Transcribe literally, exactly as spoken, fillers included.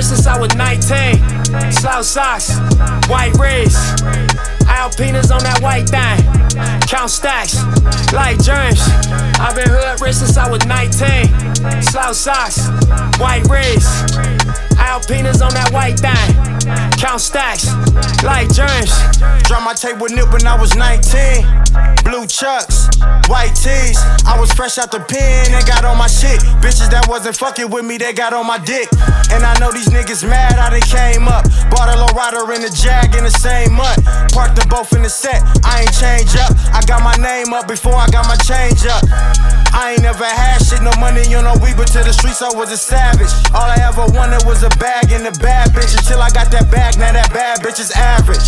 wrist since I was nineteen. Slouch socks, white wrist, Alpinas on that white thing. Count stacks, like germs. I've been hood rich since I was nineteen. Slouch socks, white wrist, Alpinas on that white thing. Count stacks, like germs. Drop my tape with Nip when I was nineteen. Blue chucks, white tees. I was fresh out the pen and got on my shit. Bitches that wasn't fucking with me, they got on my dick. And I know these niggas mad how they came up. Bought a low rider and a Jag in the same month. Parked them both in the set, I ain't change up. I got my name up before I got my change up. I ain't never had shit, no money, you know, we but to the streets I was a savage. All I ever wanted was a bag and a bad bitch. Until I got that bag, now that bad bitch is average.